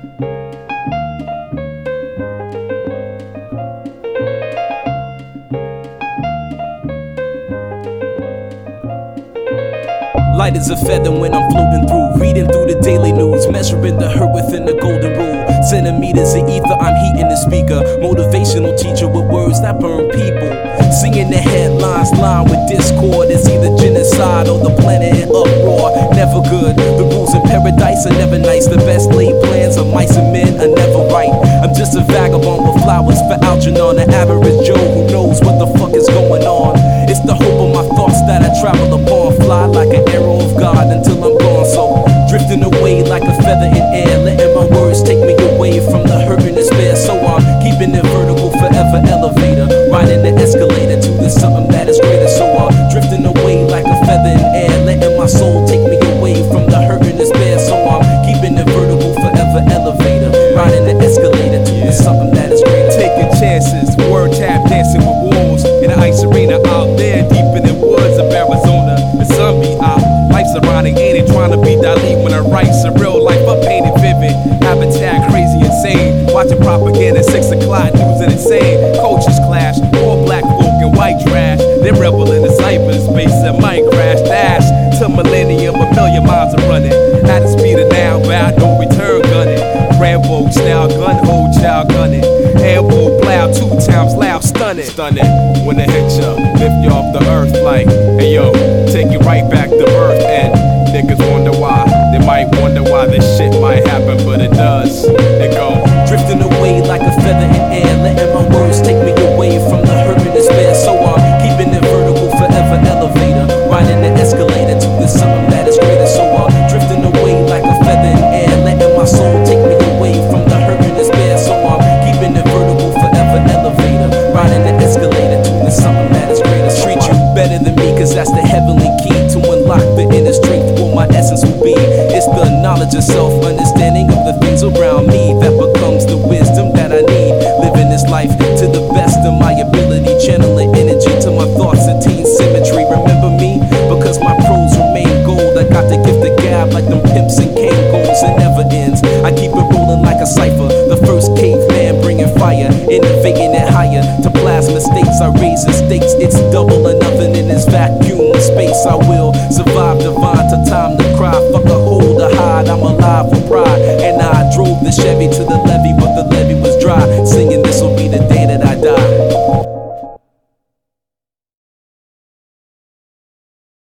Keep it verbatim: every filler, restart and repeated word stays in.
Light as a feather when I'm floating through, reading through the daily news, measuring the hurt within the golden rule. Centimeters of ether, I'm heating the speaker. Motivational teacher with words that burn people. Singing the headlines, line with discord. It's either genocide or the planet in uproar. Never good. The rules in paradise are never nice. The best laid plans of mice and men are never right. I'm just a vagabond with flowers for Algernon, an average Joe who knows what the fuck is going on. It's the hope of my thoughts that I travel upon. Fly like an arrow of God until I'm gone. So drifting away like a feather in air, letting my words take me away from the hurt and despair. So I'm keeping it vertical, forever elevator, riding the escalator to the something that is greater. So I'm drifting away like a feather in air, letting my soul take me away from the hurt and despair. So I'm keeping it vertical, forever elevator, riding the escalator to the something that is greater. Taking chances, word tap dancing with wolves in the ice arena out there deep in the woods of Arizona. The sun be out, life's ironic, ain't it? Trying to be Dali when I write surreal life, I paint it vivid. Habitat crazy, insane. Watching propaganda, six o'clock news and insane. Cultures clash, all black folk and white trash. They rebel in the cyberspace and might crash. Dash to millennium, a million miles are running. At the speed of now, bound no return gunning. Rambo style gun, hold child gunning. Ambo plow, two times loud, stunning. Stunning when it hit ya, lift you off the earth like, hey yo, take you right back to earth. And niggas wonder why, they might wonder why this shit might happen, but it does. It go drifting away like a feather in air, letting my words take me away from the hurt and despair. So I'm keeping it vertical, forever elevator, riding the escalator to the something that is greater. So I'm drifting away like a feather in air, letting my soul take me away from the hurt and despair. So I'm keeping it vertical, forever elevator, riding the escalator to the something that is greater. Treat you better than me, cause that's the heavenly key to unlock the inner strength. What my essence will be, it's the knowledge of self, understanding of the things around me that becomes the wisdom that I need. Living this life to the best of my ability, channeling energy to my thoughts, attain symmetry. Remember me, because my prose remain gold. I got the gift of gab like them pimps and Kangos. It never ends, I keep it rolling like a cipher. The first caveman bringing fire, innovating it higher to plasma states. I raise the stakes, it's double or nothing in this vacuum of space. I will survive divine to time